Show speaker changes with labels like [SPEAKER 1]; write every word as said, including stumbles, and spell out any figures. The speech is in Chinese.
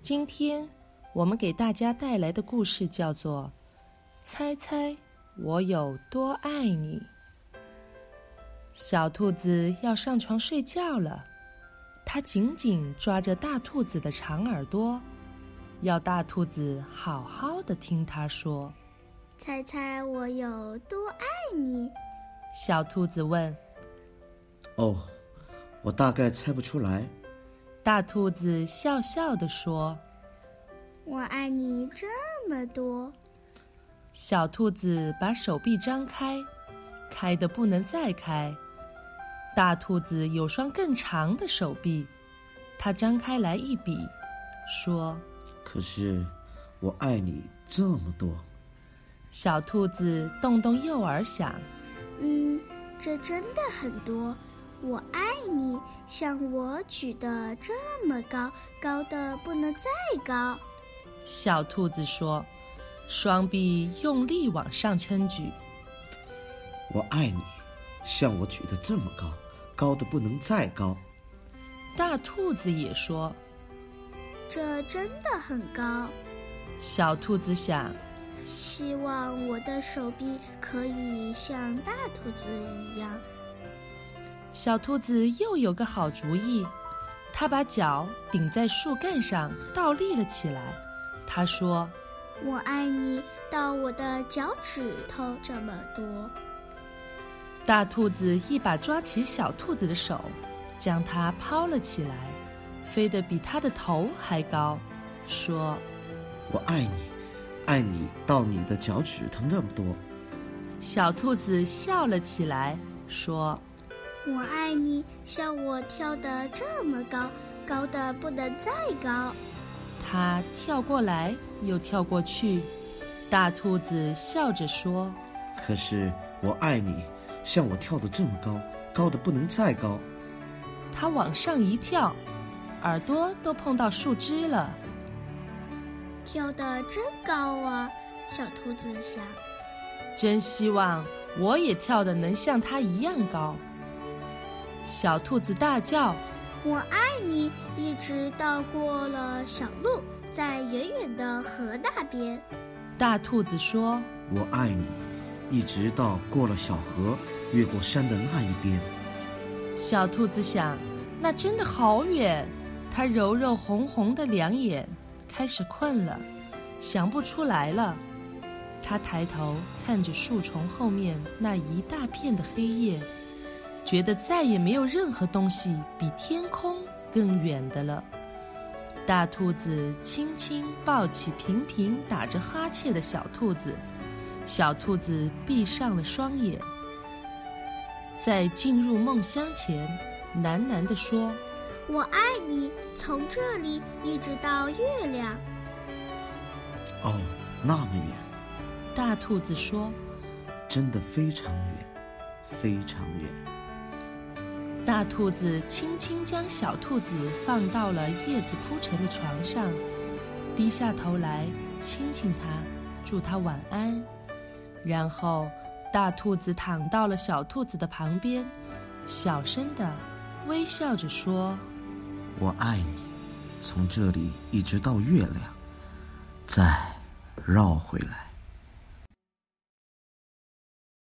[SPEAKER 1] 今天我们给大家带来的故事叫做《猜猜我有多爱你》。小兔子要上床睡觉了，它紧紧抓着大兔子的长耳朵，要大兔子好好的听它说：
[SPEAKER 2] 猜猜我有多爱你？
[SPEAKER 1] 小兔子问。
[SPEAKER 3] 哦，我大概猜不出来。
[SPEAKER 1] 大兔子笑笑地说：
[SPEAKER 2] 我爱你这么多。
[SPEAKER 1] 小兔子把手臂张开，开得不能再开。大兔子有双更长的手臂，它张开来一比，说：
[SPEAKER 3] 可是我爱你这么多。
[SPEAKER 1] 小兔子动动右耳想，
[SPEAKER 2] 嗯，这真的很多。我爱你，像我举得这么高，高的不能再高。
[SPEAKER 1] 小兔子说，双臂用力往上撑举。
[SPEAKER 3] 我爱你，像我举得这么高，高的不能再高。
[SPEAKER 1] 大兔子也说，
[SPEAKER 2] 这真的很高。
[SPEAKER 1] 小兔子想，
[SPEAKER 2] 希望我的手臂可以像大兔子一样。
[SPEAKER 1] 小兔子又有个好主意，它把脚顶在树干上，倒立了起来。它说：
[SPEAKER 2] 我爱你到我的脚趾头这么多。
[SPEAKER 1] 大兔子一把抓起小兔子的手，将它抛了起来，飞得比它的头还高，说：
[SPEAKER 3] 我爱你，爱你到你的脚趾头那么多。
[SPEAKER 1] 小兔子笑了起来，说：
[SPEAKER 2] 我爱你，像我跳得这么高，高的不能再高。
[SPEAKER 1] 它跳过来又跳过去，大兔子笑着说：
[SPEAKER 3] 可是我爱你，像我跳得这么高，高的不能再高。
[SPEAKER 1] 它往上一跳，耳朵都碰到树枝了。
[SPEAKER 2] 跳得真高啊，小兔子想。
[SPEAKER 1] 真希望我也跳得能像它一样高。小兔子大叫：
[SPEAKER 2] 我爱你，一直到过了小路，在远远的河那边。
[SPEAKER 1] 大兔子说：
[SPEAKER 3] 我爱你，一直到过了小河，越过山的那一边。
[SPEAKER 1] 小兔子想，那真的好远。它揉揉红红的两眼，开始困了，想不出来了。它抬头看着树丛后面那一大片的黑夜，觉得再也没有任何东西比天空更远的了。大兔子轻轻抱起频频打着哈欠的小兔子，小兔子闭上了双眼。在进入梦乡前，喃喃地说：
[SPEAKER 2] 我爱你，从这里一直到月亮。
[SPEAKER 3] 哦，那么远。
[SPEAKER 1] 大兔子说：
[SPEAKER 3] 真的非常远，非常远。
[SPEAKER 1] 大兔子轻轻将小兔子放到了叶子铺成的床上，低下头来亲亲它，祝它晚安。然后大兔子躺到了小兔子的旁边，小声地微笑着说：
[SPEAKER 3] 我爱你，从这里一直到月亮，再绕回来。